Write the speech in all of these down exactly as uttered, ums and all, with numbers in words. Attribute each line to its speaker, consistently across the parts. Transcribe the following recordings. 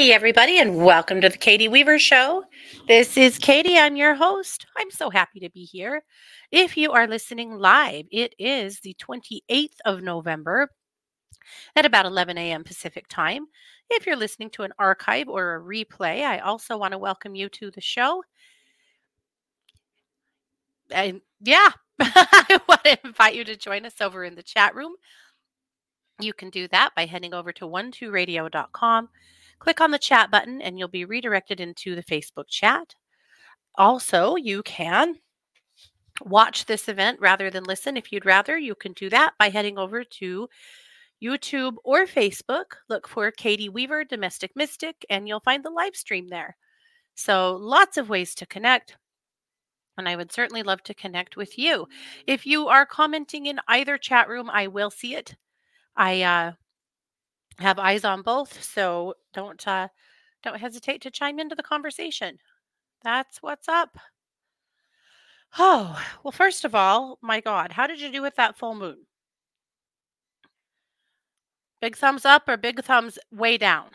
Speaker 1: Hey, everybody, and welcome to the Katie Weaver Show. This is Katie. I'm your host. I'm so happy to be here. If you are listening live, it is the twenty-eighth of November at about eleven a.m. Pacific time. If you're listening to an archive or a replay, I also want to welcome you to the show. And yeah, I want to invite you to join us over in the chat room. You can do that by heading over to one two radio dot com. Click on the chat button and you'll be redirected into the Facebook chat. Also, you can watch this event rather than listen. If you'd rather, you can do that by heading over to YouTube or Facebook. Look for Katie Weaver, Domestic Mystic, and you'll find the live stream there. So lots of ways to connect. And I would certainly love to connect with you. If you are commenting in either chat room, I will see it. I uh, have eyes on both, so don't uh, don't hesitate to chime into the conversation. That's what's up. Oh, well, first of all, my God, how did you do with that full moon? Big thumbs up or big thumbs way down?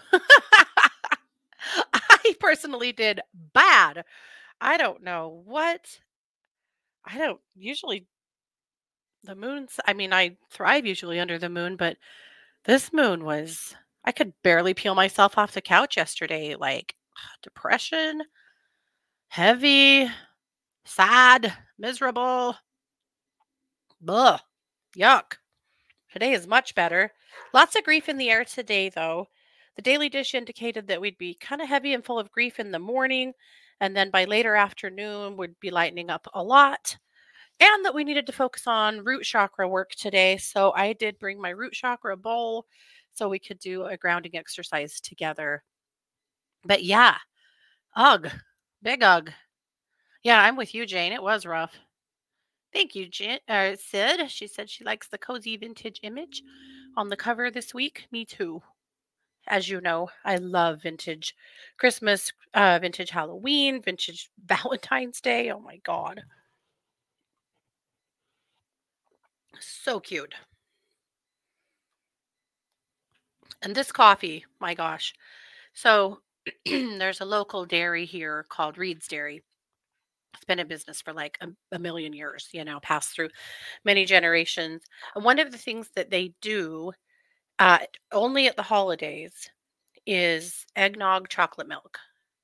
Speaker 1: I personally did bad. I don't know what. I don't usually, the moon's, I mean, I thrive usually under the moon, but this moon was, I could barely peel myself off the couch yesterday. Like depression, heavy, sad, miserable. Ugh, yuck. Today is much better. Lots of grief in the air today, though. The Daily Dish indicated that we'd be kind of heavy and full of grief in the morning, and then by later afternoon, we'd be lightening up a lot, and that we needed to focus on root chakra work today. So I did bring my root chakra bowl so we could do a grounding exercise together. But yeah, ugh, big ugh. Yeah, I'm with you, Jane. It was rough. Thank you, Jen, uh, Sid. She said she likes the cozy vintage image on the cover this week. Me too. As you know, I love vintage Christmas, uh, vintage Halloween, vintage Valentine's Day. Oh my God. So cute. And this coffee, my gosh. So there's a local dairy here called Reed's Dairy. It's been in business for like a, a million years, you know, passed through many generations. And one of the things that they do uh, only at the holidays is eggnog chocolate milk.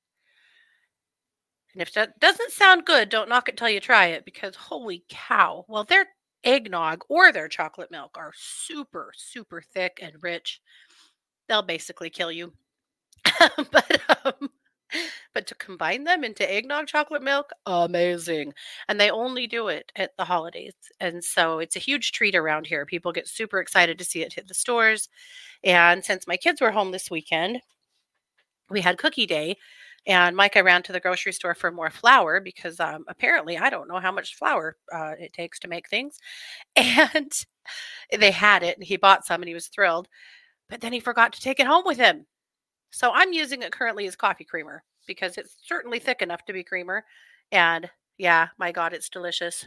Speaker 1: And if that doesn't sound good, don't knock it till you try it because holy cow. Well, their eggnog or their chocolate milk are super, super thick and rich. They'll basically kill you. but um, but to combine them into eggnog chocolate milk, amazing. And they only do it at the holidays. And so it's a huge treat around here. People get super excited to see it hit the stores. And since my kids were home this weekend, we had cookie day. And Micah ran to the grocery store for more flour because um, apparently I don't know how much flour uh, it takes to make things. And they had it and he bought some and he was thrilled. But then he forgot to take it home with him. So I'm using it currently as coffee creamer because it's certainly thick enough to be creamer. And yeah, my God, it's delicious.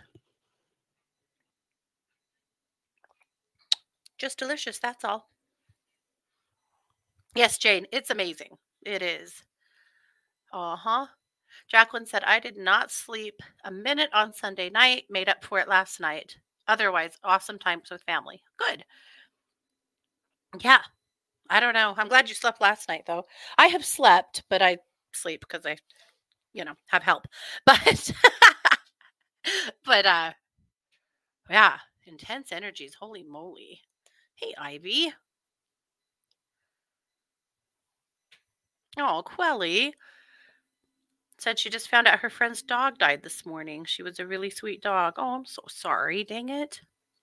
Speaker 1: Just delicious. That's all. Yes, Jane, it's amazing. It is. Uh huh. Jacqueline said, I did not sleep a minute on Sunday night, made up for it last night. Otherwise, awesome times with family. Good. Yeah. I don't know. I'm glad you slept last night, though. I have slept, but I sleep because I, you know, have help. But, but, uh, yeah, intense energies. Holy moly. Hey, Ivy. Oh, Quelly said she just found out her friend's dog died this morning. She was a really sweet dog. Oh, I'm so sorry. Dang it.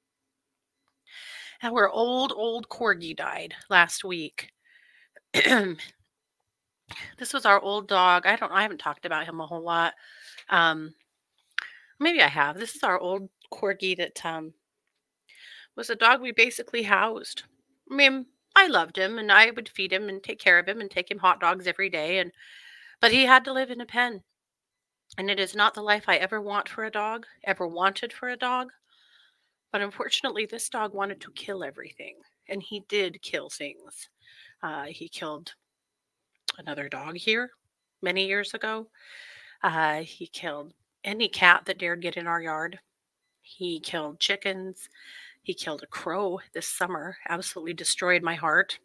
Speaker 1: Our old, old corgi died last week. This was our old dog. I don't, I haven't talked about him a whole lot. Um, maybe I have. This is our old corgi that um, was a dog we basically housed. I mean, I loved him and I would feed him and take care of him and take him hot dogs every day. And but he had to live in a pen. And it is not the life I ever want for a dog, ever wanted for a dog. But unfortunately, this dog wanted to kill everything. And he did kill things. Uh, he killed another dog here many years ago. Uh, he killed any cat that dared get in our yard. He killed chickens. He killed a crow this summer, absolutely destroyed my heart.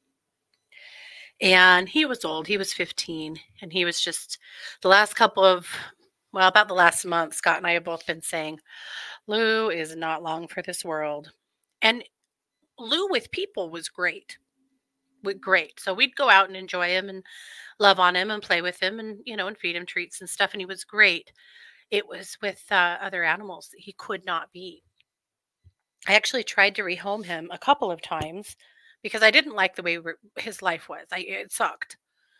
Speaker 1: And he was old. He was fifteen. And he was just the last couple of, well, about the last month, Scott and I have both been saying, Lou is not long for this world. And Lou with people was great. With great. So we'd go out and enjoy him and love on him and play with him and, you know, and feed him treats and stuff. And he was great. It was with uh, other animals that he could not be. I actually tried to rehome him a couple of times because I didn't like the way re- his life was. I, it sucked.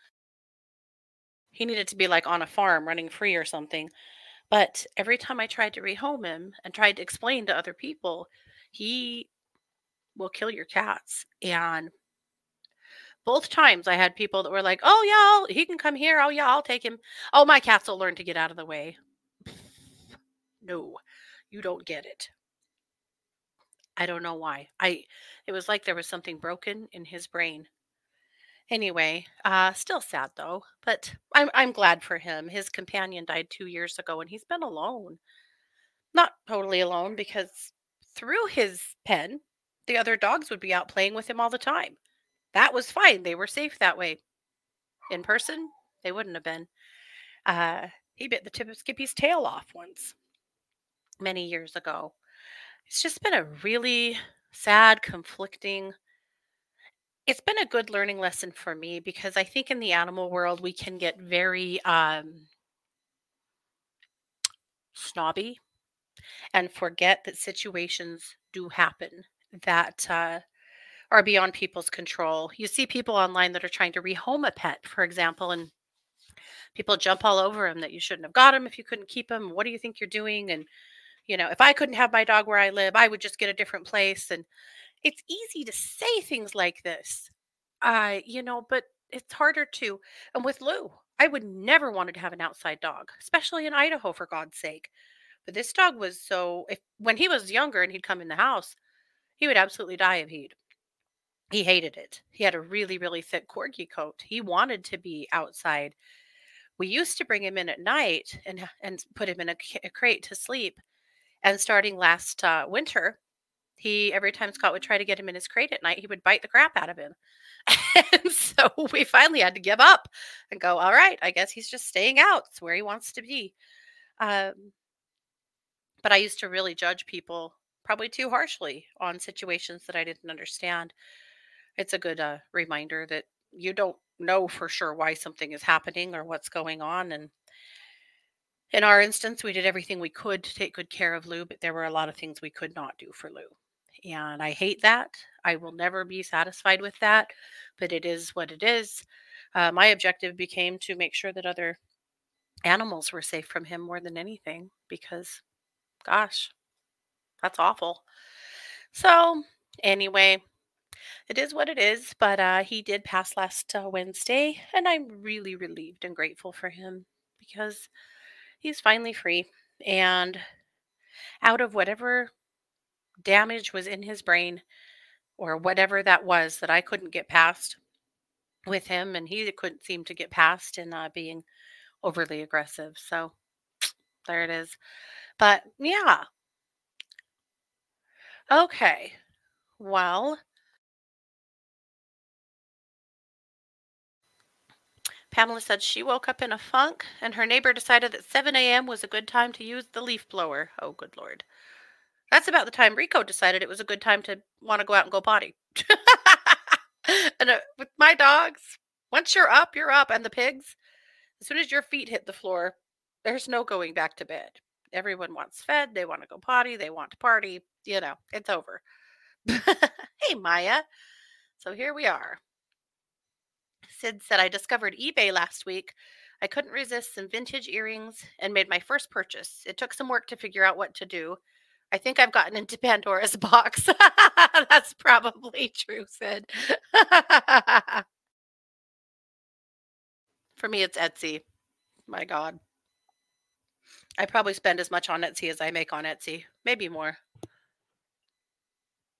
Speaker 1: He needed to be like on a farm running free or something. But every time I tried to rehome him and tried to explain to other people, he will kill your cats. And both times I had people that were like, "Oh yeah, I'll, he can come here. Oh yeah, I'll take him. Oh, my cats will learn to get out of the way." No, you don't get it. I don't know why. I it was like there was something broken in his brain. Anyway, uh still sad though, but I'm I'm glad for him. His companion died two years ago and he's been alone. Not totally alone because through his pen, the other dogs would be out playing with him all the time. That was fine. They were safe that way. In person, they wouldn't have been. Uh he bit the tip of Skippy's tail off once many years ago. It's just been a really sad, conflicting. It's been a good learning lesson for me because I think in the animal world we can get very um, snobby and forget that situations do happen that uh, are beyond people's control. You see people online that are trying to rehome a pet, for example, and people jump all over him that you shouldn't have got him if you couldn't keep him. What do you think you're doing? And you know, if I couldn't have my dog where I live, I would just get a different place. And it's easy to say things like this. I, you know, but it's harder to. And with Lou, I would never wanted to have an outside dog, especially in Idaho, for God's sake. But this dog was so. If when he was younger and he'd come in the house, he would absolutely die of heat. He hated it. He had a really, really thick corgi coat. He wanted to be outside. We used to bring him in at night and and put him in a, ca- a crate to sleep. And starting last uh, winter, he every time Scott would try to get him in his crate at night, he would bite the crap out of him. And so we finally had to give up and go, all right, I guess he's just staying out. It's where he wants to be. Um, but I used to really judge people probably too harshly on situations that I didn't understand. It's a good uh, reminder that you don't know for sure why something is happening or what's going on. And in our instance, we did everything we could to take good care of Lou, but there were a lot of things we could not do for Lou. And I hate that. I will never be satisfied with that, but it is what it is. Uh, my objective became to make sure that other animals were safe from him more than anything because, gosh, that's awful. So, anyway, it is what it is, but uh, he did pass last uh, Wednesday, and I'm really relieved and grateful for him because he's finally free. And out of whatever damage was in his brain or whatever that was that I couldn't get past with him, and he couldn't seem to get past in uh, being overly aggressive. So there it is. But yeah, okay. Well, Pamela said she woke up in a funk and her neighbor decided that seven a m was a good time to use the leaf blower. Oh, good Lord. That's about the time Rico decided it was a good time to want to go out and go potty. And uh, with my dogs, once you're up, you're up. And the pigs, as soon as your feet hit the floor, there's no going back to bed. Everyone wants fed. They want to go potty. They want to party. You know, it's over. Hey, Maya. So here we are. Sid said, I discovered eBay last week. I couldn't resist some vintage earrings and made my first purchase. It took some work to figure out what to do. I think I've gotten into Pandora's box. That's probably true, Sid. For me, it's Etsy. My God. I probably spend as much on Etsy as I make on Etsy, maybe more,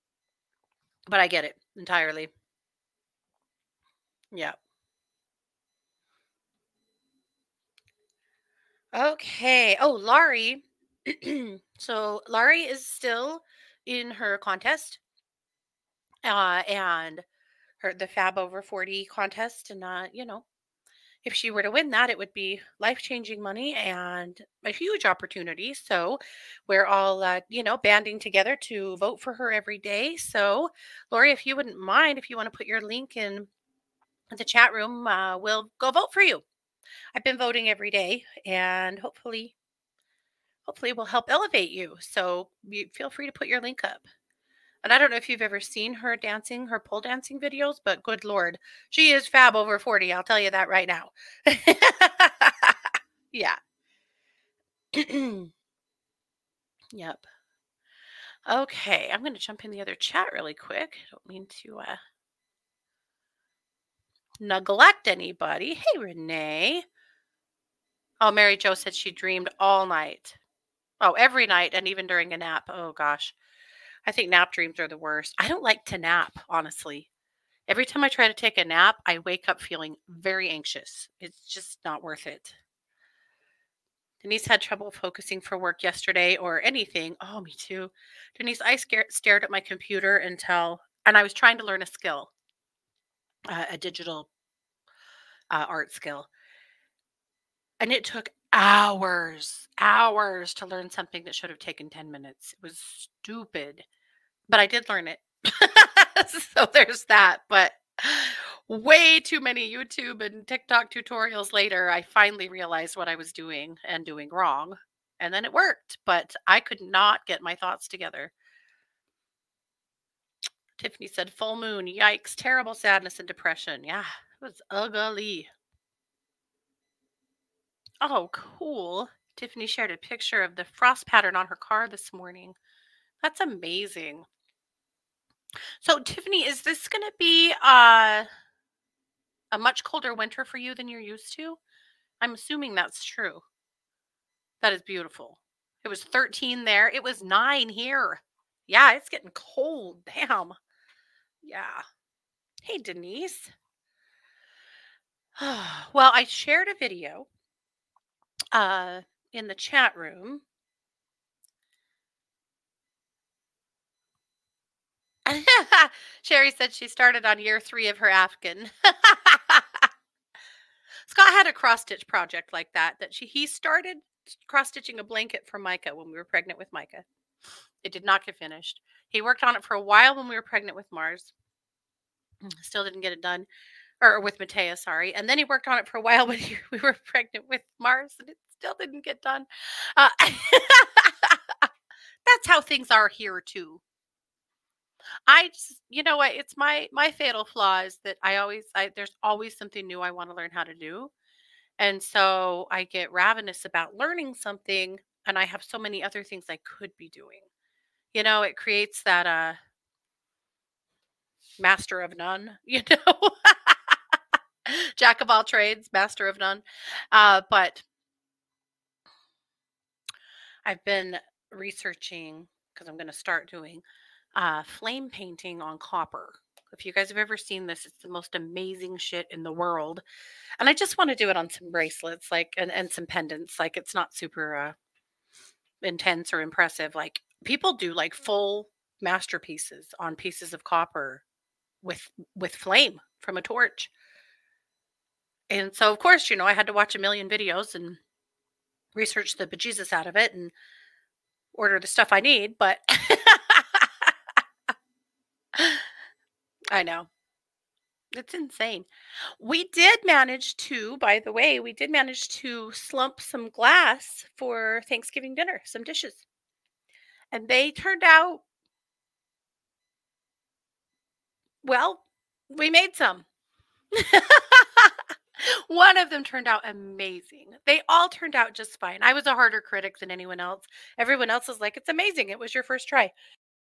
Speaker 1: but I get it entirely. Yeah. Okay. Oh, Laurie. So Laurie is still in her contest, uh, and her the Fab Over forty contest, and uh, you know, if she were to win that, it would be life changing money and a huge opportunity. So we're all, uh, you know, banding together to vote for her every day. So, Lori, if you wouldn't mind, if you want to put your link in the chat room, uh, we'll go vote for you. I've been voting every day, and hopefully, hopefully, we'll help elevate you. So you feel free to put your link up. And I don't know if you've ever seen her dancing, her pole dancing videos, but good Lord, she is Fab Over forty. I'll tell you that right now. Yeah. Yep. Okay, I'm going to jump in the other chat really quick. I don't mean to uh, neglect anybody. Hey, Renee. Oh, Mary Jo said she dreamed all night. Oh, every night and even during a nap. Oh, gosh. I think nap dreams are the worst. I don't like to nap, honestly. Every time I try to take a nap, I wake up feeling very anxious. It's just not worth it. Denise had trouble focusing for work yesterday or anything. Oh, me too. Denise, I scared, stared at my computer until, and I was trying to learn a skill, uh, a digital uh, art skill. And it took hours, hours to learn something that should have taken ten minutes. It was stupid, but I did learn it. So there's that. But way too many YouTube and TikTok tutorials later, I finally realized what I was doing and doing wrong. And then it worked, but I could not get my thoughts together. Tiffany said, full moon, yikes, terrible sadness and depression. Yeah, it was ugly. Oh, cool. Tiffany shared a picture of the frost pattern on her car this morning. That's amazing. So, Tiffany, is this going to be uh, a much colder winter for you than you're used to? I'm assuming that's true. That is beautiful. It was thirteen there. It was nine here. Yeah, it's getting cold. Damn. Yeah. Hey, Denise. Well, I shared a video uh, in the chat room. Sherry said she started on year three of her Afghan. Scott had a cross stitch project like that. That she he started cross stitching a blanket for Micah when we were pregnant with Micah. It did not get finished. He worked on it for a while when we were pregnant with Mars. Still didn't get it done, or with Matea, sorry. And then he worked on it for a while when he, we were pregnant with Mars, and it still didn't get done. Uh, that's how things are here too. I just, you know what? It's my my fatal flaw is that I always, I there's always something new I want to learn how to do, and so I get ravenous about learning something, and I have so many other things I could be doing. You know, it creates that uh master of none. You know, jack of all trades, master of none. Uh, but I've been researching because I'm going to start doing uh, flame painting on copper. If you guys have ever seen this, it's the most amazing shit in the world. And I just want to do it on some bracelets, like, and, and some pendants. Like, it's not super uh, intense or impressive. Like, people do like full masterpieces on pieces of copper with with flame from a torch. And so, of course, you know, I had to watch a million videos and research the bejesus out of it and order the stuff I need. But I know. It's insane. We did manage to, by the way, we did manage to slump some glass for Thanksgiving dinner, some dishes. And they turned out, well, we made some. One of them turned out amazing. They all turned out just fine. I was a harder critic than anyone else. Everyone else was like, it's amazing. It was your first try.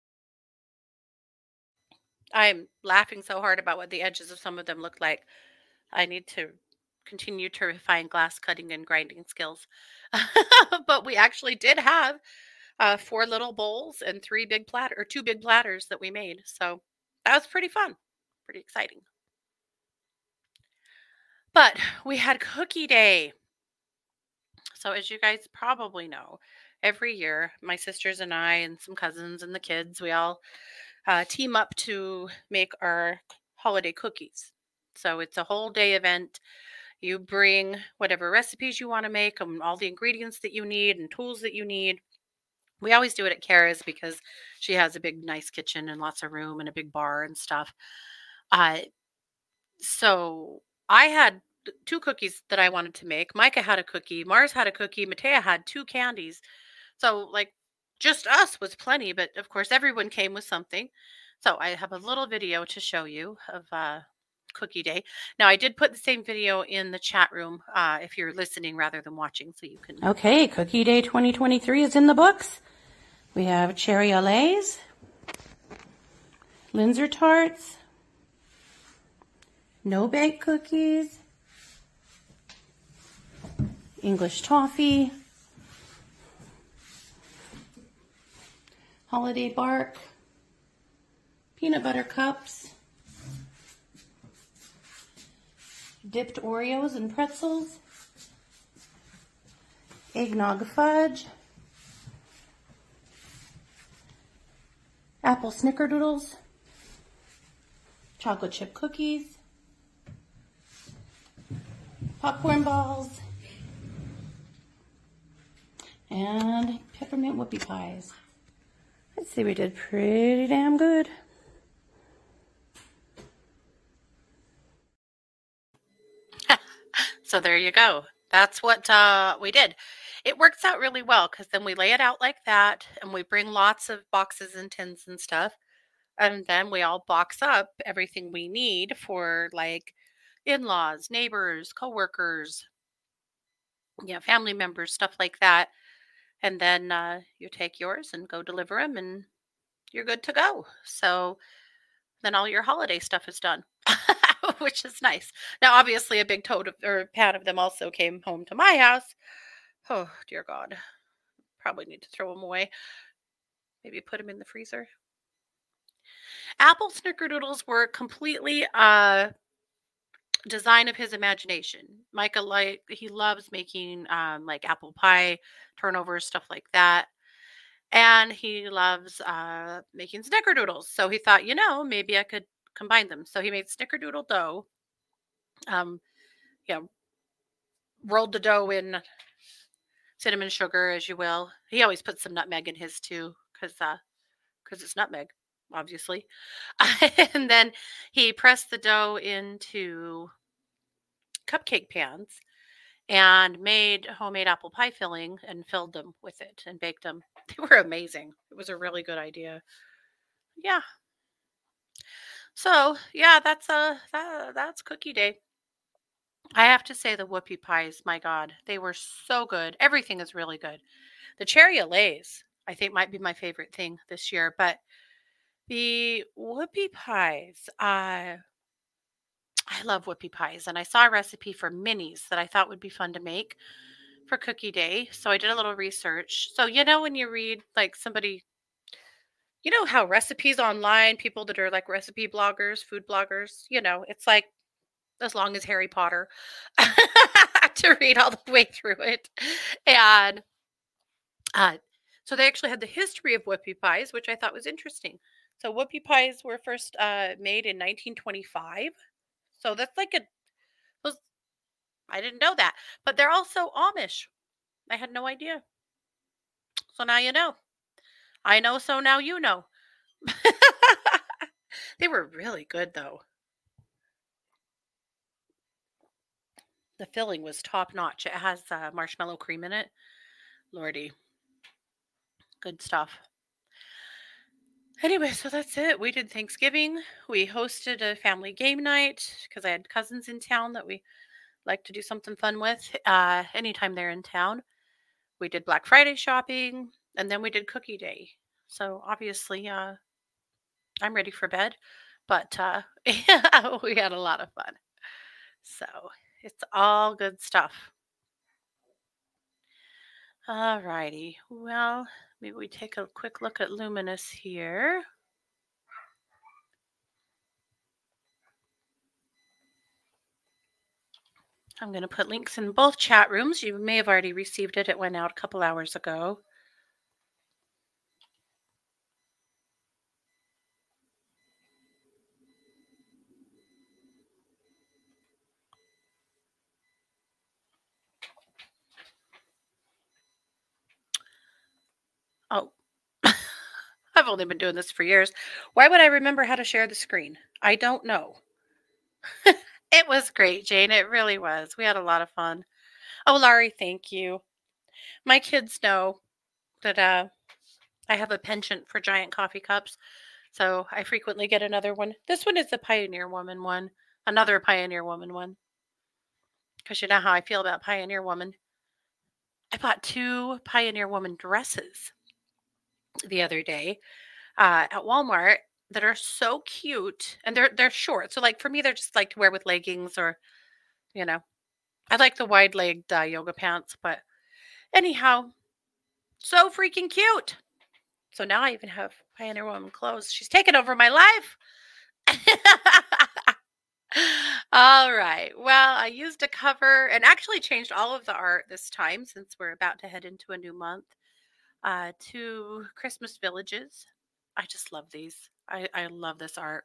Speaker 1: I'm laughing so hard about what the edges of some of them look like. I need to continue to refine glass cutting and grinding skills. But we actually did have uh, four little bowls and three big platter or two big platters that we made. So that was pretty fun, pretty exciting. But we had cookie day. So, as you guys probably know, every year, my sisters and I, and some cousins and the kids, we all uh, team up to make our holiday cookies. So, it's a whole day event. You bring whatever recipes you want to make, and all the ingredients that you need, and tools that you need. We always do it at Kara's because she has a big, nice kitchen and lots of room and a big bar and stuff. Uh, so I had th- two cookies that I wanted to make. Micah had a cookie. Mars had a cookie. Matea had two candies. So, like, just us was plenty, but of course, everyone came with something. So, I have a little video to show you of uh, Cookie Day. Now, I did put the same video in the chat room uh, if you're listening rather than watching, so you can.
Speaker 2: Okay, Cookie Day twenty twenty-three is in the books. We have cherry allays, Linzer tarts, no bake cookies, English toffee, holiday bark, peanut butter cups, dipped Oreos and pretzels, eggnog fudge, apple snickerdoodles, chocolate chip cookies, popcorn balls, and peppermint whoopie pies. I'd say we did pretty damn good.
Speaker 1: So there you go. That's what uh, we did. It works out really well because then we lay it out like that and we bring lots of boxes and tins and stuff. And then we all box up everything we need for like in laws, neighbors, coworkers, yeah, family members, stuff like that. And then uh, you take yours and go deliver them and you're good to go. So then all your holiday stuff is done, which is nice. Now, obviously, a big tote of, or pan of them also came home to my house. Oh, dear God. Probably need to throw them away. Maybe put them in the freezer. Apple snickerdoodles were completely uh design of his imagination. Micah like he loves making um like apple pie, turnovers, stuff like that. And he loves uh making snickerdoodles. So he thought, you know, maybe I could combine them. So he made snickerdoodle dough. Um, you know, rolled the dough in cinnamon sugar as you will. He always puts some nutmeg in his too, because uh because it's nutmeg, obviously. And then he pressed the dough into cupcake pans and made homemade apple pie filling and filled them with it and baked them. They were amazing. It was a really good idea. Yeah. So yeah, that's uh that, that's cookie day. I have to say the whoopie pies, my God, they were so good. Everything is really good. The cherry allays, I think, might be my favorite thing this year, but the whoopie pies, uh, I love whoopie pies, and I saw a recipe for minis that I thought would be fun to make for Cookie Day. So I did a little research. So you know when you read like somebody, you know how recipes online, people that are like recipe bloggers, food bloggers, you know, it's like as long as Harry Potter to read all the way through it. And uh, so they actually had the history of whoopie pies, which I thought was interesting. So whoopie pies were first uh, made in nineteen twenty-five. So that's like a those I didn't know that. But they're also Amish. I had no idea. So now you know. I know, so now you know. They were really good though. The filling was top notch. It has uh, marshmallow cream in it. Lordy, good stuff. Anyway, so that's it. We did Thanksgiving. We hosted a family game night because I had cousins in town that we like to do something fun with uh, anytime they're in town. We did Black Friday shopping, and then we did Cookie Day. So obviously, uh, I'm ready for bed, but uh, yeah, we had a lot of fun. So it's all good stuff. All righty. Well, maybe we take a quick look at Luminous here. I'm going to put links in both chat rooms. You may have already received it. It went out a couple hours ago. Oh, I've only been doing this for years. Why would I remember how to share the screen? I don't know. It was great, Jane. It really was. We had a lot of fun. Oh, Laurie, thank you. My kids know that uh, I have a penchant for giant coffee cups, so I frequently get another one. This one is the Pioneer Woman one, another Pioneer Woman one, because you know how I feel about Pioneer Woman. I bought two Pioneer Woman dresses the other day uh, at Walmart that are so cute, and they're they're short. So like for me, they're just like to wear with leggings or you know, I like the wide legged uh, yoga pants. But anyhow, so freaking cute. So now I even have Pioneer Woman clothes. She's taken over my life. All right. Well, I used a cover and actually changed all of the art this time since we're about to head into a new month uh, to Christmas villages. I just love these. I, I love this art.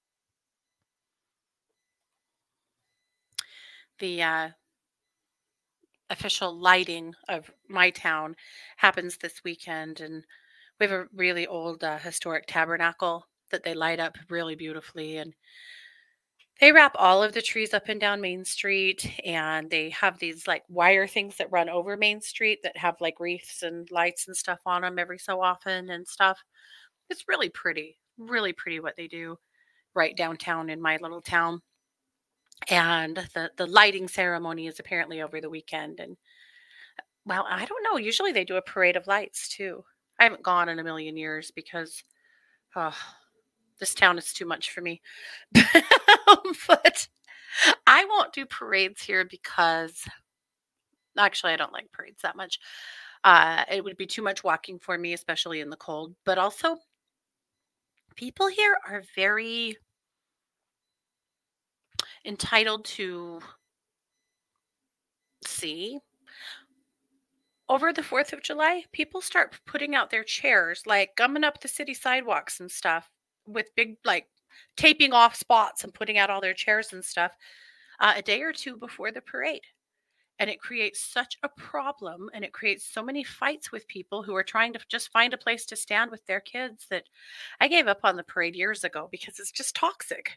Speaker 1: The uh, official lighting of my town happens this weekend, and we have a really old uh, historic tabernacle that they light up really beautifully, and they wrap all of the trees up and down Main Street, and they have these like wire things that run over Main Street that have like wreaths and lights and stuff on them every so often and stuff. It's really pretty, really pretty what they do right downtown in my little town. And the the lighting ceremony is apparently over the weekend. And well, I don't know. Usually they do a parade of lights too. I haven't gone in a million years because oh, this town is too much for me. But I won't do parades here because actually I don't like parades that much. Uh, it would be too much walking for me, especially in the cold. But also, people here are very entitled to see. Over the fourth of July, people start putting out their chairs, like gumming up the city sidewalks and stuff with big, like taping off spots and putting out all their chairs and stuff uh, a day or two before the parade. And it creates such a problem and it creates so many fights with people who are trying to just find a place to stand with their kids that I gave up on the parade years ago because it's just toxic.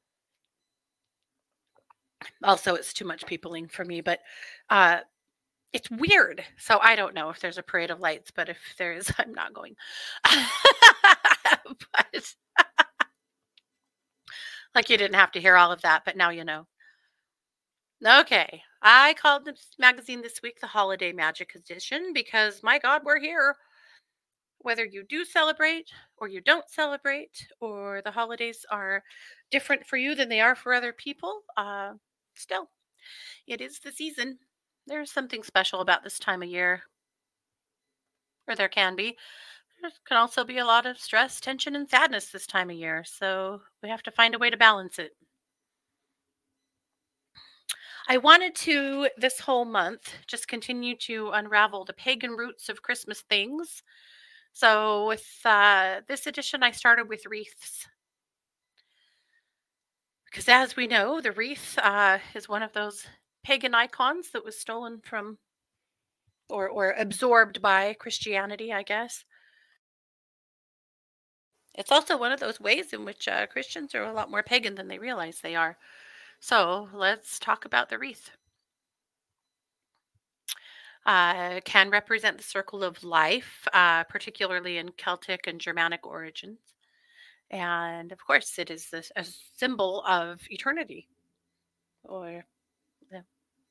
Speaker 1: Also, it's too much peopling for me, but uh, it's weird. So I don't know if there's a parade of lights, but if there is, I'm not going. But like you didn't have to hear all of that, but now you know. Okay. I called this magazine this week the Holiday Magic Edition because my God, we're here. Whether you do celebrate or you don't celebrate, or the holidays are different for you than they are for other people, uh, still, it is the season. There's something special about this time of year, or there can be. There can also be a lot of stress, tension, and sadness this time of year, so we have to find a way to balance it. I wanted to, this whole month, just continue to unravel the pagan roots of Christmas things. So, with uh, this edition, I started with wreaths. Because, as we know, the wreath uh, is one of those pagan icons that was stolen from or, or absorbed by Christianity, I guess. It's also one of those ways in which uh, Christians are a lot more pagan than they realize they are. So, let's talk about the wreath. Uh, can represent the circle of life, uh, particularly in Celtic and Germanic origins. And of course, it is this, a symbol of eternity or the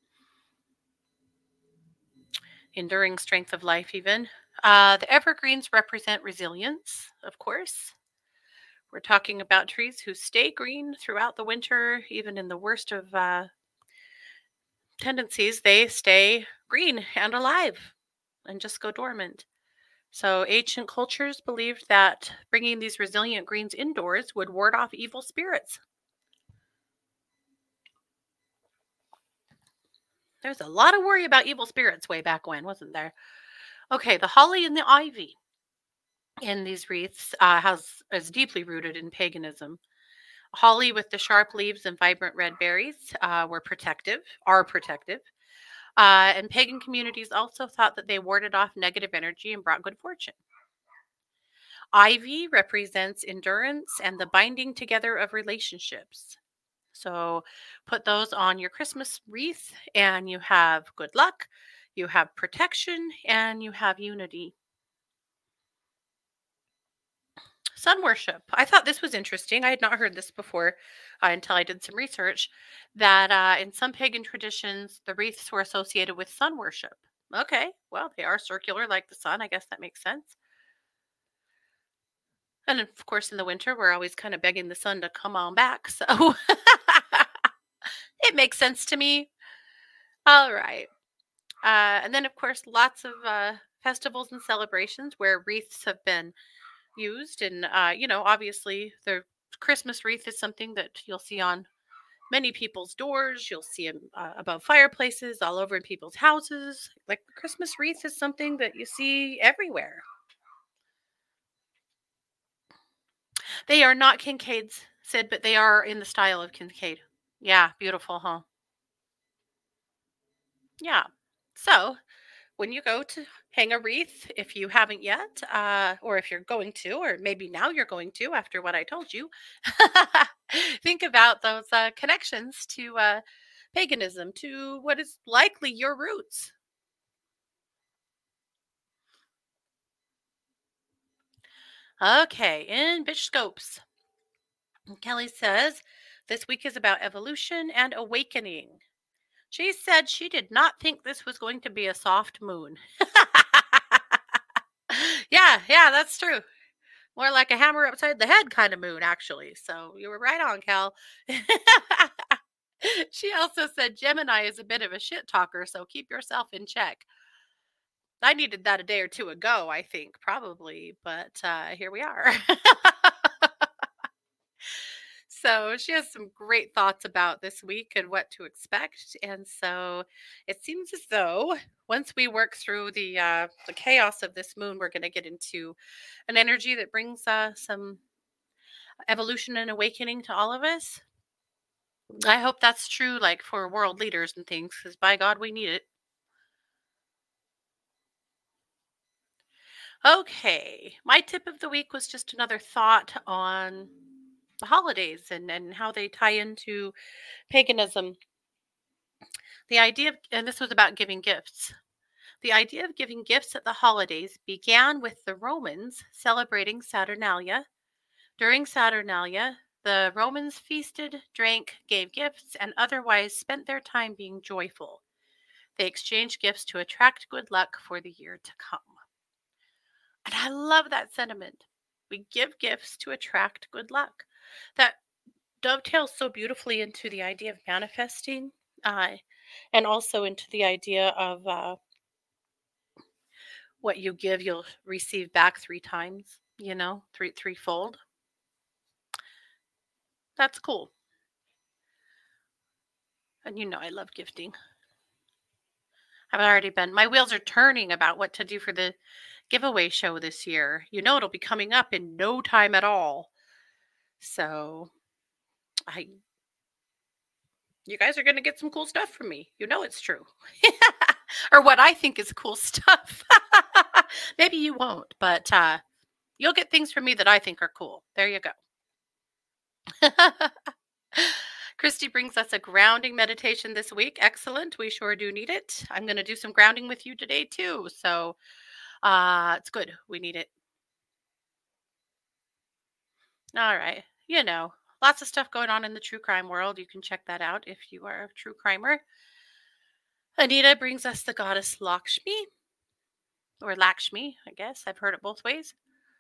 Speaker 1: enduring strength of life, even. Uh, the evergreens represent resilience, of course. We're talking about trees who stay green throughout the winter, even in the worst of uh, tendencies, they stay green and alive and just go dormant. So, ancient cultures believed that bringing these resilient greens indoors would ward off evil spirits. There was a lot of worry about evil spirits way back when, wasn't there? Okay, the holly and the ivy in these wreaths uh, has is deeply rooted in paganism. Holly with the sharp leaves and vibrant red berries uh, were protective, are protective. Uh, and pagan communities also thought that they warded off negative energy and brought good fortune. Ivy represents endurance and the binding together of relationships. So put those on your Christmas wreath, and you have good luck, you have protection, and you have unity. Sun worship. I thought this was interesting. I had not heard this before uh, until I did some research that uh, in some pagan traditions, the wreaths were associated with sun worship. Okay, well, they are circular like the sun. I guess that makes sense. And of course, in the winter, we're always kind of begging the sun to come on back. So it makes sense to me. All right. Uh, and then, of course, lots of uh, festivals and celebrations where wreaths have been used. And, uh, you know, obviously, the Christmas wreath is something that you'll see on many people's doors. You'll see them uh, above fireplaces, all over in people's houses. Like the Christmas wreath is something that you see everywhere. They are not Kincaids, Sid, but they are in the style of Kincaid. Yeah, beautiful, huh? Yeah. So when you go to hang a wreath, if you haven't yet, uh, or if you're going to, or maybe now you're going to after what I told you, think about those uh, connections to uh, paganism, to what is likely your roots. Okay, in Bitch Scopes, Kelly says this week is about evolution and awakening. She said she did not think this was going to be a soft moon. yeah, yeah, that's true. More like a hammer upside the head kind of moon, actually. So you were right on, Cal. She also said Gemini is a bit of a shit talker, so keep yourself in check. I needed that a day or two ago, I think, probably, but uh, here we are. So she has some great thoughts about this week and what to expect. And so it seems as though once we work through the uh, the chaos of this moon, we're going to get into an energy that brings uh, some evolution and awakening to all of us. I hope that's true, like for world leaders and things, because by God, we need it. Okay, my tip of the week was just another thought on the holidays and, and how they tie into paganism. The idea of, and this was about giving gifts. The idea of giving gifts at the holidays began with the Romans celebrating Saturnalia. During Saturnalia, the Romans feasted, drank, gave gifts, and otherwise spent their time being joyful. They exchanged gifts to attract good luck for the year to come. And I love that sentiment. We give gifts to attract good luck. That dovetails so beautifully into the idea of manifesting uh, and also into the idea of uh, what you give, you'll receive back three times, you know, three threefold. That's cool. And you know, I love gifting. I've already been, my wheels are turning about what to do for the giveaway show this year. You know, it'll be coming up in no time at all. So I, you guys are going to get some cool stuff from me. You know, it's true. Or what I think is cool stuff. Maybe you won't, but uh, you'll get things from me that I think are cool. There you go. Christy brings us a grounding meditation this week. Excellent. We sure do need it. I'm going to do some grounding with you today, too. So uh, it's good. We need it. All right. You know, lots of stuff going on in the true crime world. You can check that out if you are a true crimer. Anita brings us the goddess Lakshmi, or Lakshmi, I guess. I've heard it both ways.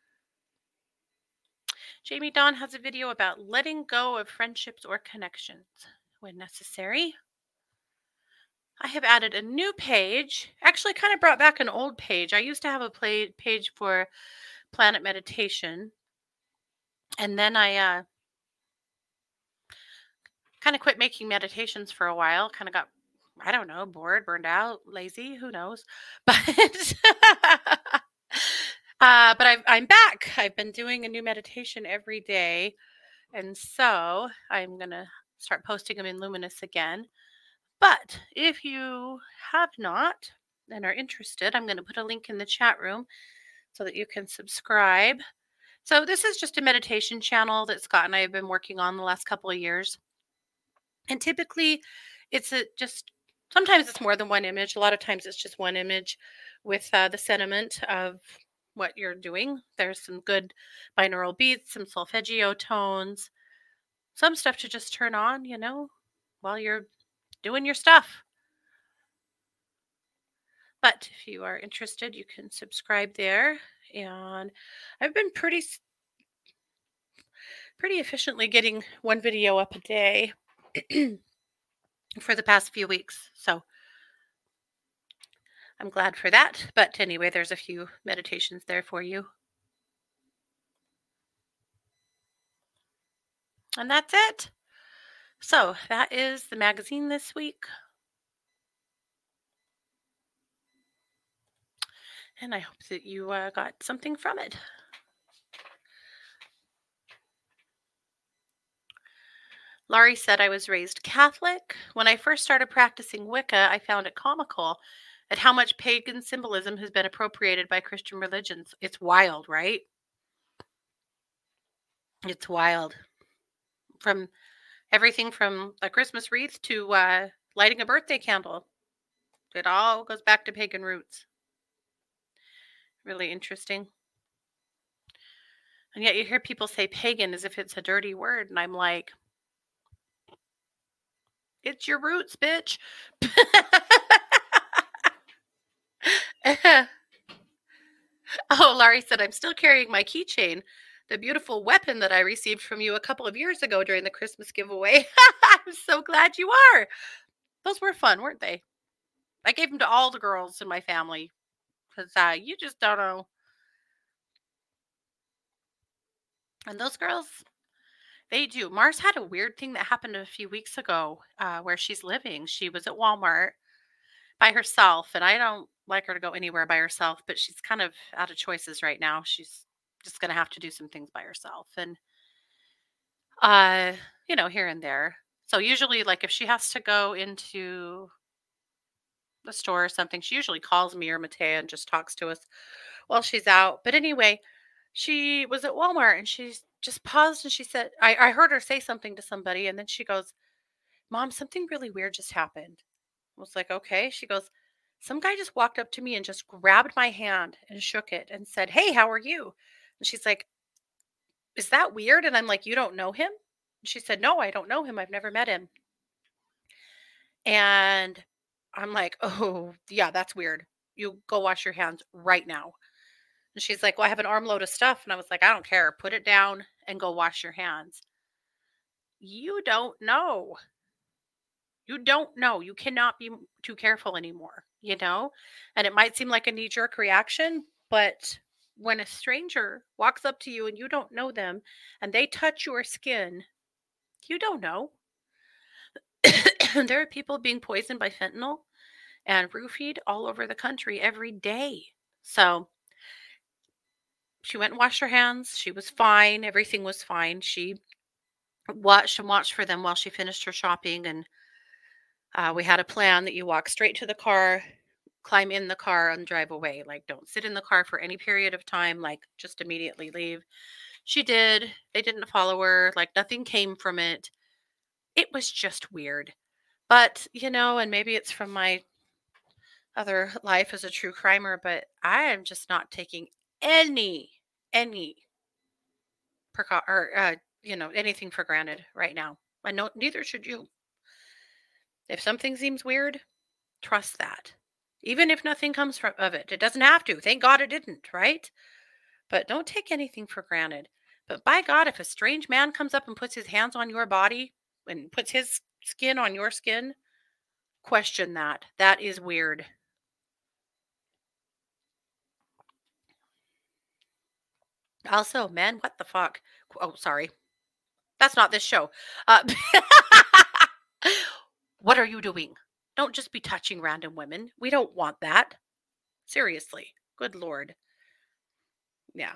Speaker 1: Jamie Dawn has a video about letting go of friendships or connections when necessary. I have added a new page. Actually, kind of brought back an old page. I used to have a play, page for Planet Meditation. And then I uh, kind of quit making meditations for a while. Kind of got I don't know, bored, burned out, lazy, who knows? But uh, but I'm I'm back. I've been doing a new meditation every day, and so I'm gonna start posting them in Luminous again. But if you have not and are interested, I'm going to put a link in the chat room so that you can subscribe. So this is just a meditation channel that Scott and I have been working on the last couple of years. And typically it's a just sometimes it's more than one image. A lot of times it's just one image with uh, the sentiment of what you're doing. There's some good binaural beats, some solfeggio tones, some stuff to just turn on, you know, while you're doing your stuff. But if you are interested, you can subscribe there. And I've been pretty pretty efficiently getting one video up a day for the past few weeks. So I'm glad for that. But anyway, there's a few meditations there for you. And that's it. So that is the magazine this week. And I hope that you uh, got something from it. Laurie said, I was raised Catholic. When I first started practicing Wicca, I found it comical at how much pagan symbolism has been appropriated by Christian religions. It's wild, right? It's wild. From everything from a Christmas wreath to uh, lighting a birthday candle. It all goes back to pagan roots. Really interesting. And yet you hear people say pagan as if it's a dirty word. And I'm like, it's your roots, bitch. Oh, Laurie said, I'm still carrying my keychain, the beautiful weapon that I received from you a couple of years ago during the Christmas giveaway. I'm so glad you are. Those were fun, weren't they? I gave them to all the girls in my family because uh, you just don't know. And those girls, they do. Mars had a weird thing that happened a few weeks ago uh, where she's living. She was at Walmart by herself, and I don't like her to go anywhere by herself, but she's kind of out of choices right now. She's just going to have to do some things by herself. And, uh, you know, here and there. So usually, like, if she has to go into the store or something, she usually calls me or Matea and just talks to us while she's out. But anyway, she was at Walmart and she just paused and she said, I, I heard her say something to somebody. And then she goes, Mom, something really weird just happened. I was like, okay. She goes, some guy just walked up to me and just grabbed my hand and shook it and said, hey, how are you? And she's like, is that weird? And I'm like, you don't know him? And she said, no, I don't know him. I've never met him. And I'm like, oh, yeah, that's weird. You go wash your hands right now. And she's like, well, I have an armload of stuff. And I was like, I don't care. Put it down and go wash your hands. You don't know. You don't know. You cannot be too careful anymore, you know? And it might seem like a knee jerk reaction, but when a stranger walks up to you and you don't know them and they touch your skin, you don't know. There are people being poisoned by fentanyl and roofied all over the country every day. So she went and washed her hands. She was fine. Everything was fine. She watched and watched for them while she finished her shopping. And uh, we had a plan that you walk straight to the car, climb in the car and drive away. Like, don't sit in the car for any period of time. Like, just immediately leave. She did. They didn't follow her. Like, nothing came from it. It was just weird. But, you know, and maybe it's from my other life as a true crimer, but I am just not taking any, any precau- or, uh, you know, anything for granted right now. I know neither should you. If something seems weird, trust that. Even if nothing comes from of it. It doesn't have to. Thank God it didn't, right? But don't take anything for granted. But by God, if a strange man comes up and puts his hands on your body and puts his skin on your skin, question that. That is weird. Also, men, what the fuck? Oh, sorry. That's not this show. Uh, what are you doing? Don't just be touching random women. We don't want that. Seriously. Good Lord. Yeah.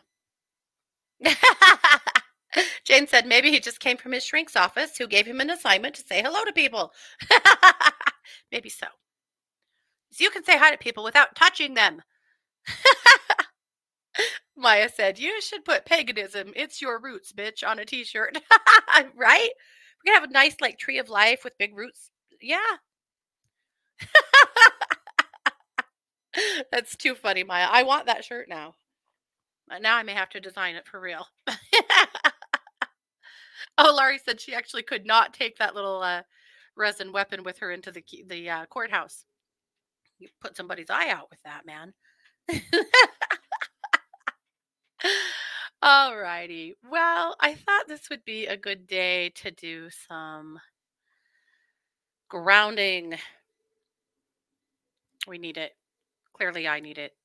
Speaker 1: Jane said maybe he just came from his shrink's office who gave him an assignment to say hello to people. Maybe so. So you can say hi to people without touching them. Maya said, you should put paganism, it's your roots, bitch, on a t-shirt. Right? We're going to have a nice like tree of life with big roots. Yeah. That's too funny, Maya. I want that shirt now. Now I may have to design it for real. Oh, Laurie said she actually could not take that little uh, resin weapon with her into the the uh, courthouse. You put somebody's eye out with that, man. All righty. Well, I thought this would be a good day to do some grounding. We need it. Clearly, I need it.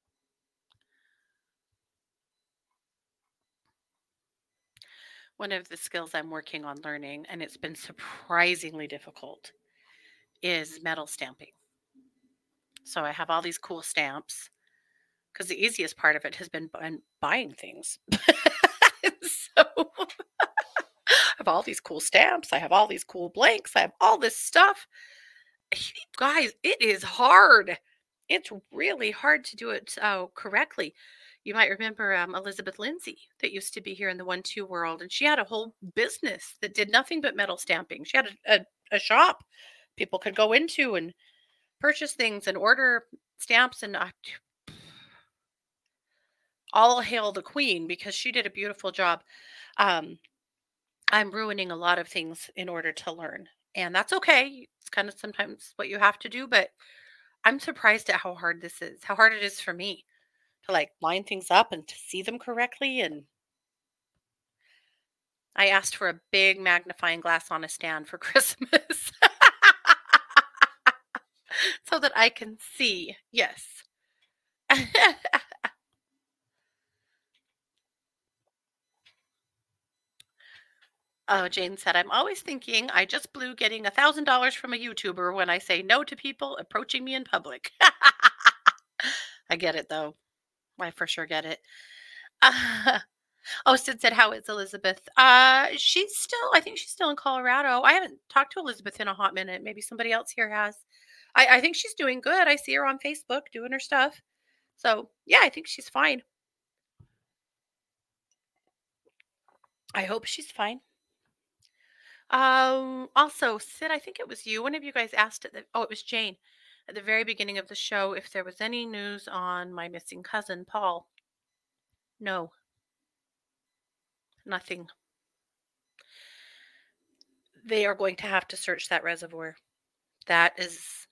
Speaker 1: One of the skills I'm working on learning, and it's been surprisingly difficult, is metal stamping. So I have all these cool stamps because the easiest part of it has been buying things. So I have all these cool stamps. I have all these cool blanks. I have all this stuff. Guys, it is hard. It's really hard to do it uh, correctly. You might remember um, Elizabeth Lindsay that used to be here in the one two world, and she had a whole business that did nothing but metal stamping. She had a, a, a shop people could go into and purchase things and order stamps, and uh, all hail the queen because she did a beautiful job. Um, I'm ruining a lot of things in order to learn, and that's okay. It's kind of sometimes what you have to do, but I'm surprised at how hard this is, how hard it is for me to like line things up and to see them correctly. And I asked for a big magnifying glass on a stand for Christmas so that I can see. Yes. Oh, Jane said, I'm always thinking I just blew getting a thousand dollars from a YouTuber when I say no to people approaching me in public. I get it though. I for sure get it. Uh, oh, Sid said, how is Elizabeth? Uh, she's still, I think she's still in Colorado. I haven't talked to Elizabeth in a hot minute. Maybe somebody else here has. I, I think she's doing good. I see her on Facebook doing her stuff. So yeah, I think she's fine. I hope she's fine. Um, also, Sid, I think it was you. One of you guys asked at the, oh, it was Jane at the very beginning of the show if there was any news on my missing cousin, Paul. No, nothing. They are going to have to search that reservoir. That is,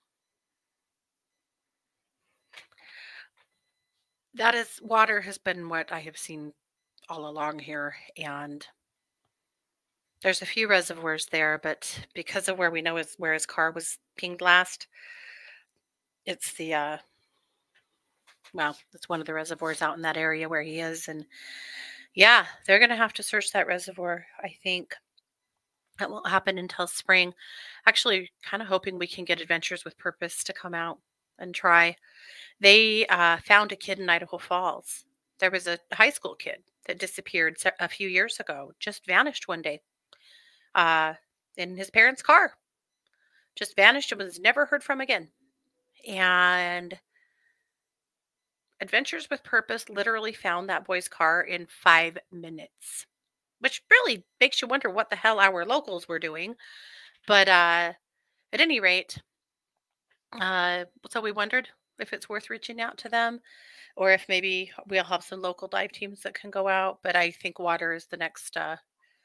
Speaker 1: that is, water has been what I have seen all along here. And there's a few reservoirs there, but because of where we know is where his car was pinged last, it's the, uh, well, it's one of the reservoirs out in that area where he is. And yeah, they're going to have to search that reservoir. I think that won't happen until spring. Actually, kind of hoping we can get Adventures with Purpose to come out and try. They uh, found a kid in Idaho Falls. There was a high school kid that disappeared a few years ago, just vanished one day uh, in his parents' car. Just vanished and was never heard from again. And Adventures with Purpose literally found that boy's car in five minutes, which really makes you wonder what the hell our locals were doing. But uh, at any rate, uh, so we wondered if it's worth reaching out to them or if maybe we'll have some local dive teams that can go out. But I think water is the next uh,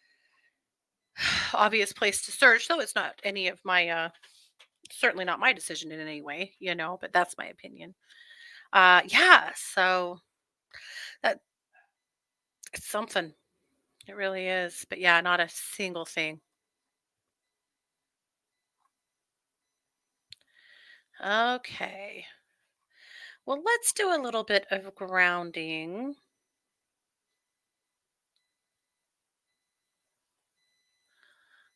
Speaker 1: obvious place to search, though it's not any of my, uh, certainly not my decision in any way, you know, but that's my opinion. Uh, yeah, so that it's something. It really is. But yeah, not a single thing. Okay. Well, let's do a little bit of grounding.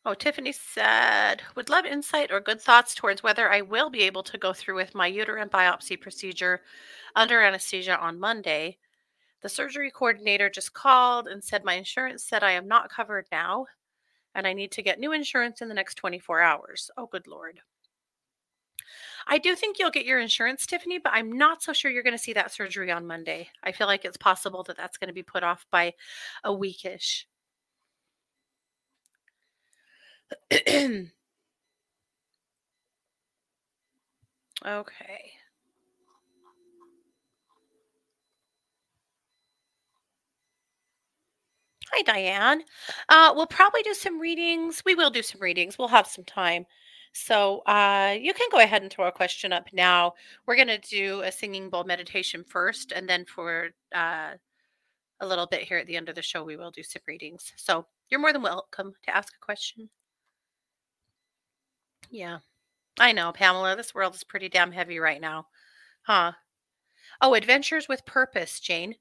Speaker 1: Oh, Tiffany said, would love insight or good thoughts towards whether I will be able to go through with my uterine biopsy procedure under anesthesia on Monday. The surgery coordinator just called and said my insurance said I am not covered now and I need to get new insurance in the next twenty-four hours. Oh, good Lord. I do think you'll get your insurance, Tiffany, but I'm not so sure you're going to see that surgery on Monday. I feel like it's possible that that's going to be put off by a weekish. Okay. Hi, Diane. Uh, we'll probably do some readings. We will do some readings. We'll have some time. So uh, you can go ahead and throw a question up now. We're going to do a singing bowl meditation first, and then for uh, a little bit here at the end of the show, we will do some readings. So you're more than welcome to ask a question. Yeah, I know, Pamela. This world is pretty damn heavy right now. Huh? Oh, Adventures with Purpose, Jane.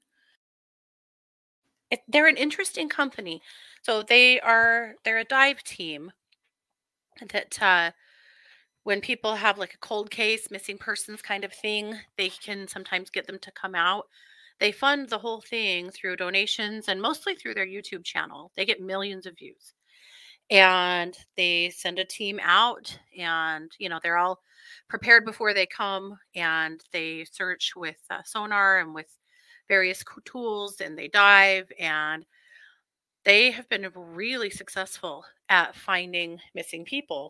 Speaker 1: It, they're an interesting company. So they are, they're a dive team that uh, when people have like a cold case, missing persons kind of thing, they can sometimes get them to come out. They fund the whole thing through donations and mostly through their YouTube channel. They get millions of views. And they send a team out and, you know, they're all prepared before they come and they search with uh, sonar and with various co- tools and they dive and they have been really successful at finding missing people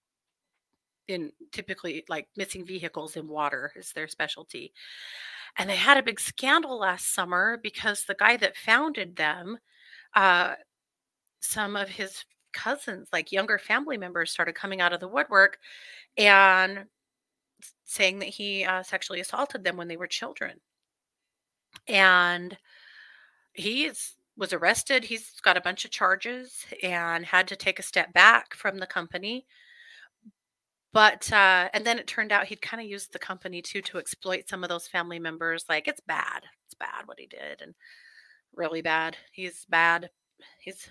Speaker 1: in typically like missing vehicles in water is their specialty. And they had a big scandal last summer because the guy that founded them, uh, some of his cousins, like younger family members, started coming out of the woodwork and saying that he uh, sexually assaulted them when they were children. And he is, was arrested. He's got a bunch of charges and had to take a step back from the company. But, uh, and then it turned out he'd kind of used the company too to exploit some of those family members. Like, it's bad. It's bad what he did, and really bad. He's bad. He's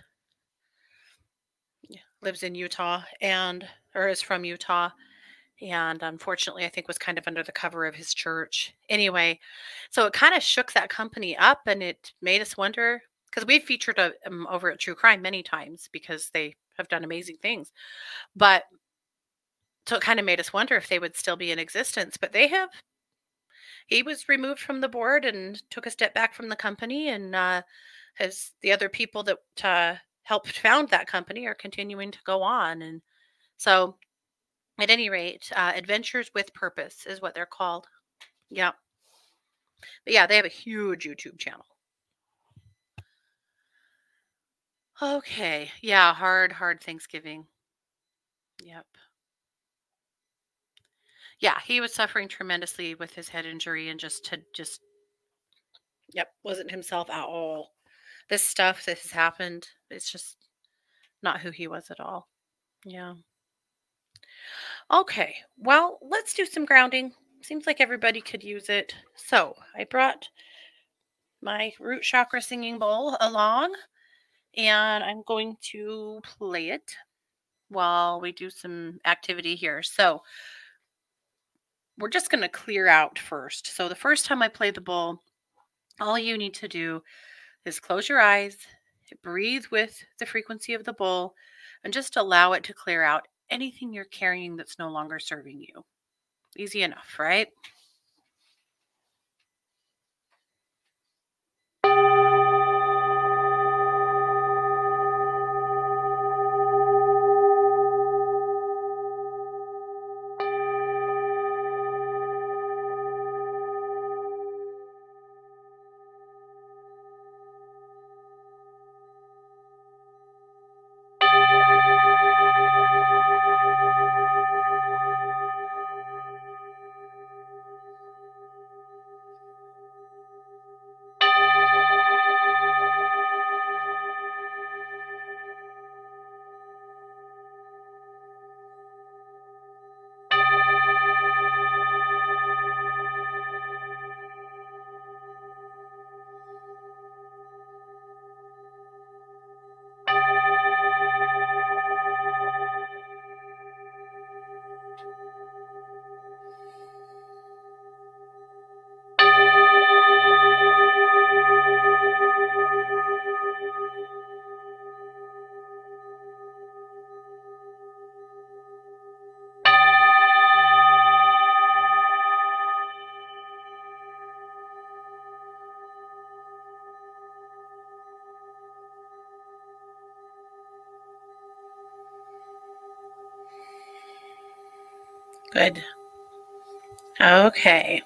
Speaker 1: yeah, lives in Utah and or is from Utah. And unfortunately, I think was kind of under the cover of his church. Anyway, so it kind of shook that company up, and it made us wonder because we've featured a, um, over at True Crime many times because they have done amazing things. But so it kind of made us wonder if they would still be in existence. But they have. He was removed from the board and took a step back from the company, and uh, has the other people that uh, helped found that company are continuing to go on. And so, at any rate, uh, Adventures with Purpose is what they're called. Yeah, but yeah, they have a huge YouTube channel. Okay, yeah, hard, hard Thanksgiving. Yep. Yeah, he was suffering tremendously with his head injury and just to just yep, wasn't himself at all. This stuff that has happened, it's just not who he was at all. Yeah. Okay. Well, let's do some grounding. Seems like everybody could use it. So, I brought my root chakra singing bowl along and I'm going to play it while we do some activity here. So, we're just going to clear out first. So, the first time I play the bowl, all you need to do is close your eyes, breathe with the frequency of the bowl, and just allow it to clear out anything you're carrying that's no longer serving you. Easy enough, right? Good. Okay.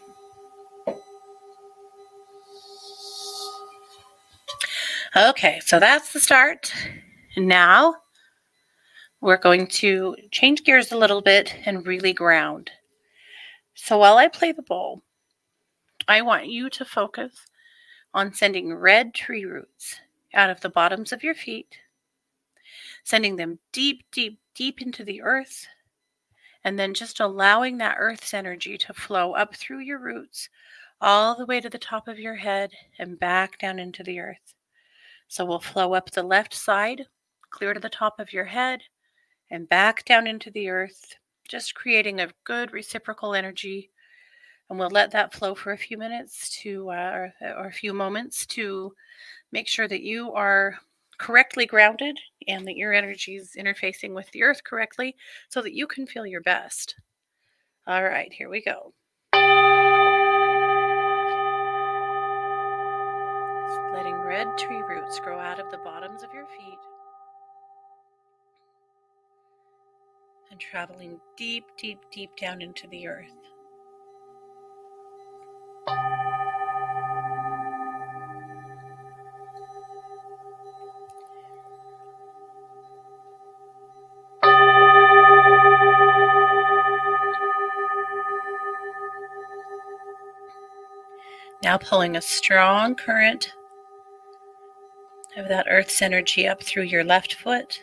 Speaker 1: Okay, so that's the start. Now we're going to change gears a little bit and really ground. So while I play the bowl, I want you to focus on sending red tree roots out of the bottoms of your feet, sending them deep, deep, deep into the earth, and then just allowing that earth's energy to flow up through your roots all the way to the top of your head and back down into the earth. So we'll flow up the left side, clear to the top of your head, and back down into the earth, just creating a good reciprocal energy. And we'll let that flow for a few minutes to, uh, or, or a few moments to make sure that you are correctly grounded and that your energy is interfacing with the earth correctly so that you can feel your best. All right, here we go. Just letting red tree roots grow out of the bottoms of your feet and traveling deep, deep, deep down into the earth. Now pulling a strong current of that earth's energy up through your left foot,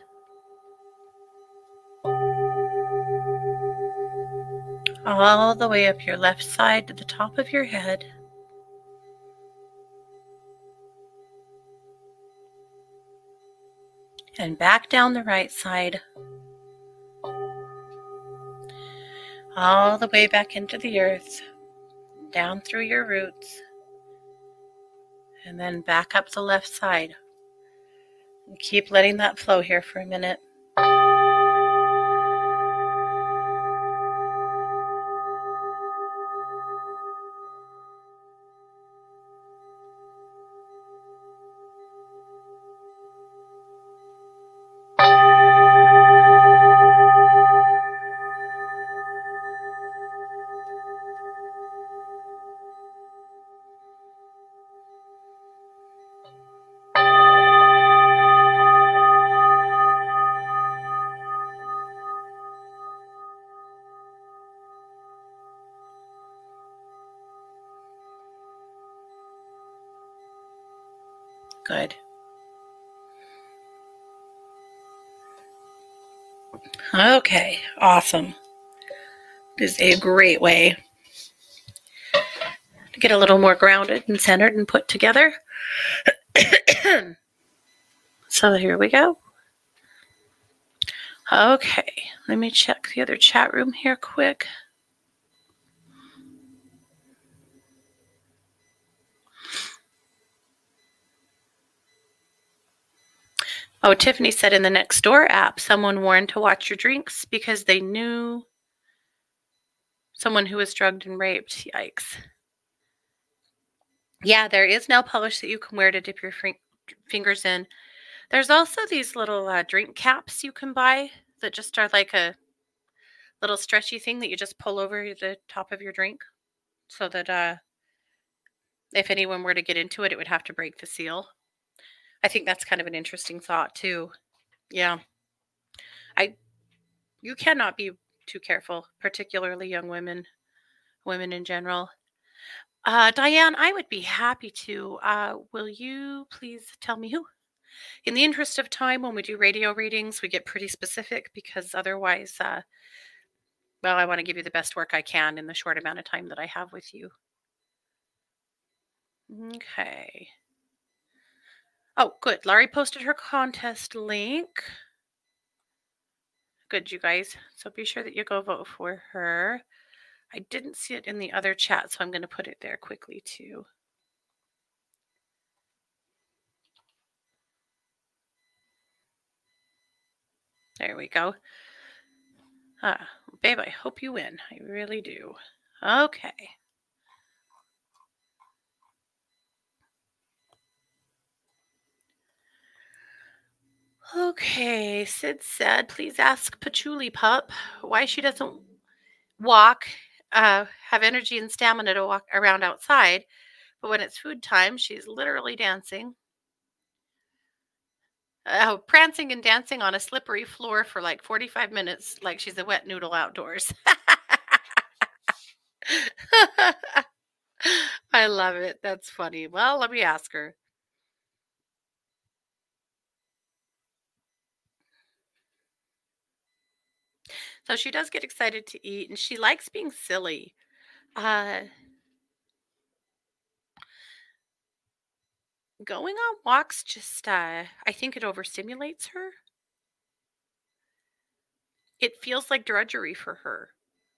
Speaker 1: all the way up your left side to the top of your head, and back down the right side, all the way back into the earth, down through your roots, and then back up the left side. And keep letting that flow here for a minute. Good. Okay, awesome. This is a great way to get a little more grounded and centered and put together. So here we go. Okay, let me check the other chat room here quick. Oh, Tiffany said in the Nextdoor app, someone warned to watch your drinks because they knew someone who was drugged and raped. Yikes. Yeah, there is nail polish that you can wear to dip your fr- fingers in. There's also these little uh, drink caps you can buy that just are like a little stretchy thing that you just pull over the top of your drink so that uh, if anyone were to get into it, it would have to break the seal. I think that's kind of an interesting thought too. Yeah. I you cannot be too careful, particularly young women, women in general. Uh, Diane, I would be happy to. Uh, will you please tell me who? In the interest of time, when we do radio readings, we get pretty specific because otherwise, uh, well, I want to give you the best work I can in the short amount of time that I have with you. Okay. Oh, good. Laurie posted her contest link. Good, you guys. So be sure that you go vote for her. I didn't see it in the other chat, so I'm going to put it there quickly too. There we go. Ah, babe, I hope you win. I really do. Okay. Okay, Sid said, please ask Patchouli Pup why she doesn't walk, uh, have energy and stamina to walk around outside. But when it's food time, she's literally dancing, uh, prancing and dancing on a slippery floor for like forty-five minutes, like she's a wet noodle outdoors. I love it. That's funny. Well, let me ask her. So she does get excited to eat and she likes being silly. Uh, Going on walks just, uh, I think it overstimulates her. It feels like drudgery for her.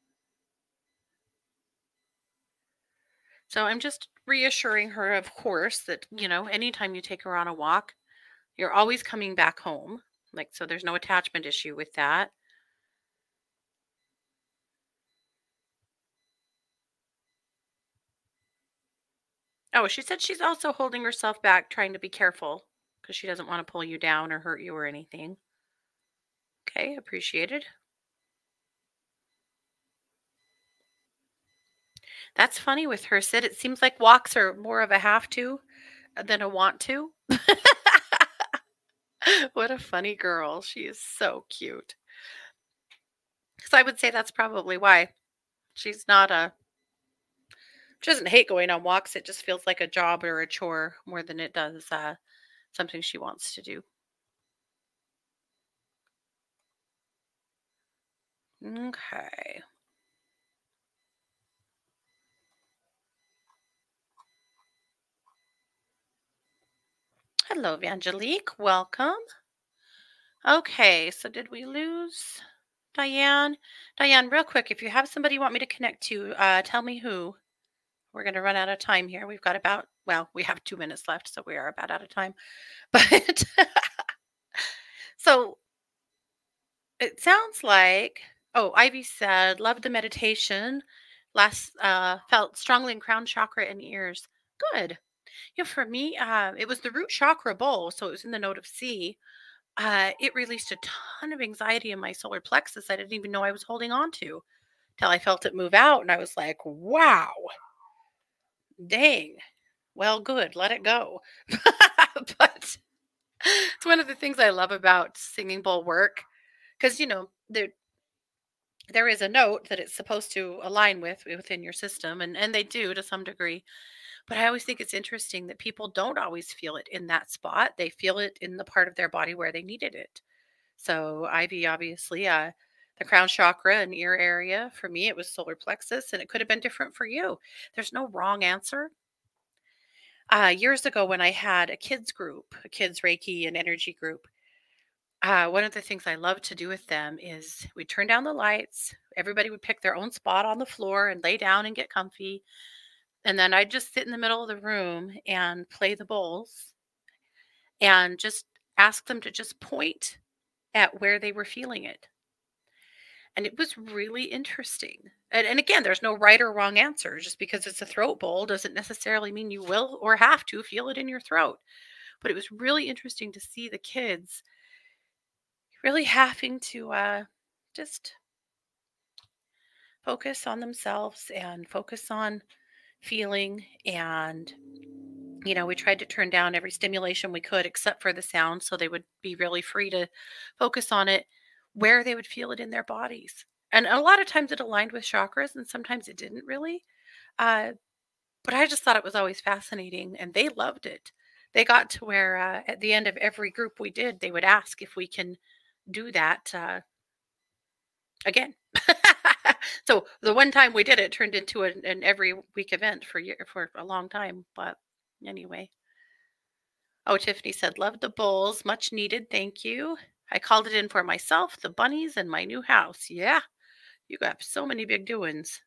Speaker 1: So I'm just reassuring her, of course, that, you know, anytime you take her on a walk, you're always coming back home. Like, so there's no attachment issue with that. Oh, she said she's also holding herself back, trying to be careful because she doesn't want to pull you down or hurt you or anything. Okay, appreciated. That's funny with her, Sid. It seems like walks are more of a have to than a want to. What a funny girl. She is so cute. So I would say that's probably why she's not a she doesn't hate going on walks. It just feels like a job or a chore more than it does uh, something she wants to do. Okay. Hello, Angelique. Welcome. Okay, so did we lose Diane? Diane, real quick, if you have somebody you want me to connect to, uh, tell me who. We're going to run out of time here. We've got about, well, we have two minutes left, so we are about out of time. But so it sounds like, oh, Ivy said, love the meditation. Last, uh, felt strongly in crown chakra and ears. Good. Yeah, for me, uh, it was the root chakra bowl, so it was in the note of C. Uh, it released a ton of anxiety in my solar plexus I didn't even know I was holding on to till I felt it move out. And I was like, wow, dang. Well, good. Let it go. But it's one of the things I love about singing bowl work because, you know, there, there is a note that it's supposed to align with within your system, and, and they do to some degree. But I always think it's interesting that people don't always feel it in that spot. They feel it in the part of their body where they needed it. So Ivy, obviously, uh, the crown chakra and ear area. For me, it was solar plexus, and it could have been different for you. There's no wrong answer. Uh, years ago, when I had a kids group, a kids Reiki and energy group, uh, one of the things I love to do with them is we turn down the lights. Everybody would pick their own spot on the floor and lay down and get comfy. And then I'd just sit in the middle of the room and play the bowls and just ask them to just point at where they were feeling it. And it was really interesting. And, and again, there's no right or wrong answer. Just because it's a throat bowl doesn't necessarily mean you will or have to feel it in your throat. But it was really interesting to see the kids really having to uh, just focus on themselves and focus on feeling. And, you know, we tried to turn down every stimulation we could except for the sound so they would be really free to focus on it where they would feel it in their bodies. And a lot of times it aligned with chakras and sometimes it didn't really. Uh, but I just thought it was always fascinating and they loved it. They got to where uh, at the end of every group we did, they would ask if we can do that uh, again. So the one time we did it turned into an, an every week event for year for a long time. But anyway. Oh, Tiffany said, love the bowls. Much needed. Thank you. I called it in for myself, the bunnies, and my new house. Yeah, you got so many big doings.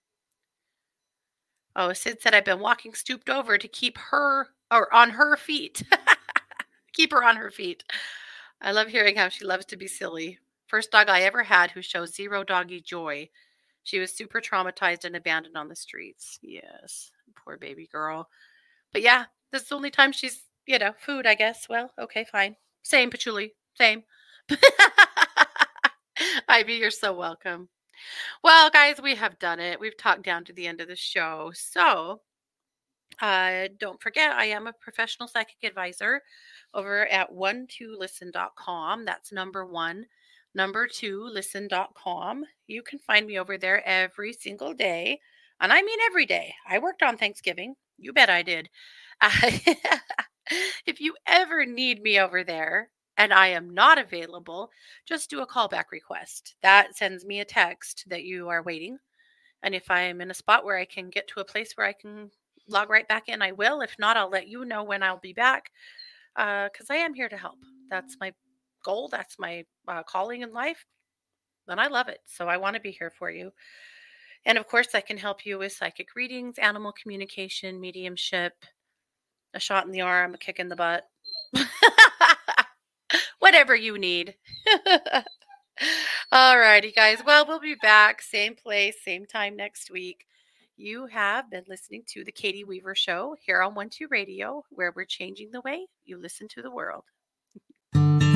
Speaker 1: Oh, Sid said, I've been walking stooped over to keep her or on her feet. Keep her on her feet. I love hearing how she loves to be silly. First dog I ever had who shows zero doggy joy. She was super traumatized and abandoned on the streets. Yes, poor baby girl. But yeah, this is the only time she's, you know, food, I guess. Well, okay, fine. Same, Patchouli. Same. Ivy, you're so welcome. Well, guys, we have done it. We've talked down to the end of the show. So, uh, don't forget, I am a professional psychic advisor over at one two listen dot com. That's number one. Number two, listen dot com. You can find me over there every single day. And I mean every day. I worked on Thanksgiving. You bet I did. Uh, if you ever need me over there and I am not available, just do a callback request. That sends me a text that you are waiting. And if I am in a spot where I can get to a place where I can log right back in, I will. If not, I'll let you know when I'll be back because I am here to help. That's my goal. That's my uh, calling in life. And I love it. So I want to be here for you. And of course, I can help you with psychic readings, animal communication, mediumship, a shot in the arm, a kick in the butt, whatever you need. All righty, guys. Well, we'll be back, same place, same time next week. You have been listening to The Katie Weaver Show here on one two Radio, where we're changing the way you listen to the world.